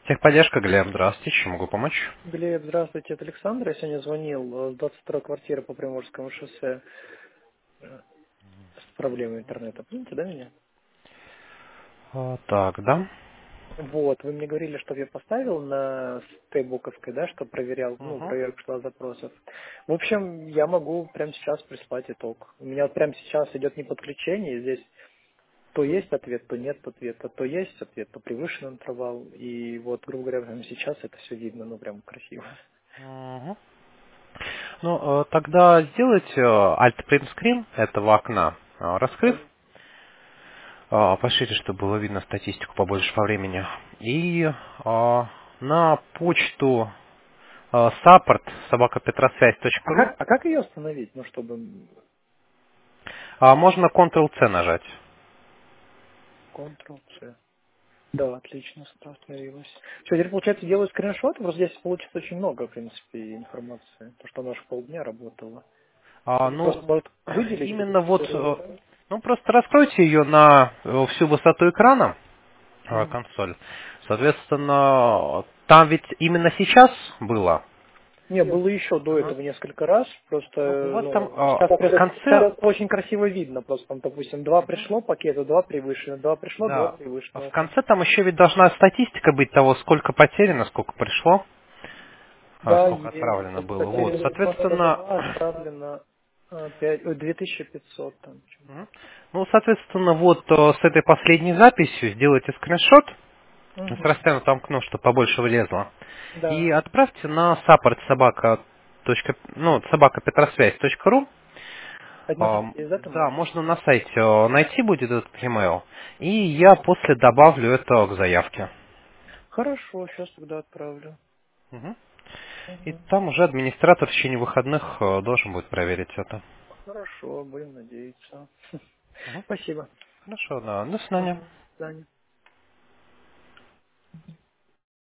Техподдержка, Глеб, здравствуйте, чем могу помочь? Глеб, здравствуйте, это Александр. Я сегодня звонил с 22-й квартиры по Приморскому шоссе с проблемой интернета. Помните, да, меня? Так, да? Вот, вы мне говорили, чтобы я поставил на стейбуковской, да, что проверял, Угу. проверка шла запросов. В общем, я могу прямо сейчас прислать итог. У меня вот прямо сейчас идет не подключение, здесь то есть ответ, то нет ответа, то есть ответ, то превышен интервал. И вот, грубо говоря, прямо сейчас это все видно, прям красиво. Угу. Ну, тогда сделайте Alt Print Screen этого окна, раскрыв, пошире, чтобы было видно статистику побольше по времени. И на почту support А собакапетросвязь.ру как ее остановить, чтобы можно Ctrl-C нажать. Ctrl-C. Да, отлично, остановилось. Все, теперь, получается, делаю скриншот, просто здесь получится очень много, в принципе, информации. То, что она же полдня работала. Или Ну, просто может выделить именно какие-то вот, истории? ну просто раскройте ее на всю высоту экрана, Мгм. консоль. Соответственно, там ведь именно сейчас было. Не, было еще до Ага. этого несколько раз, просто, Ну, у вас там сейчас, в сейчас конце, очень красиво видно, просто там, допустим, два пришло пакета, два превышено, два пришло, два да, превышено. в Вот так. конце там еще ведь должна статистика быть того, сколько потеряно, сколько пришло, Да, сколько есть. отправлено было. Вот, Потеряно соответственно, 92, отправлено 2500 там. мгм. Ну, соответственно, вот с этой последней записью сделайте скриншот с Угу. растянутым окном, чтобы побольше влезло. И Да. отправьте на support собакапетросвязь.ру. Это на сайте есть, да, там? Да, можно на сайте найти будет этот email. И я после добавлю это к заявке. Хорошо, сейчас тогда отправлю. Мгм. И Мгм. там уже администратор в течение выходных должен будет проверить это. Хорошо, будем надеяться. Мгм. Спасибо. Хорошо, да. До свидания. Ага, до свидания.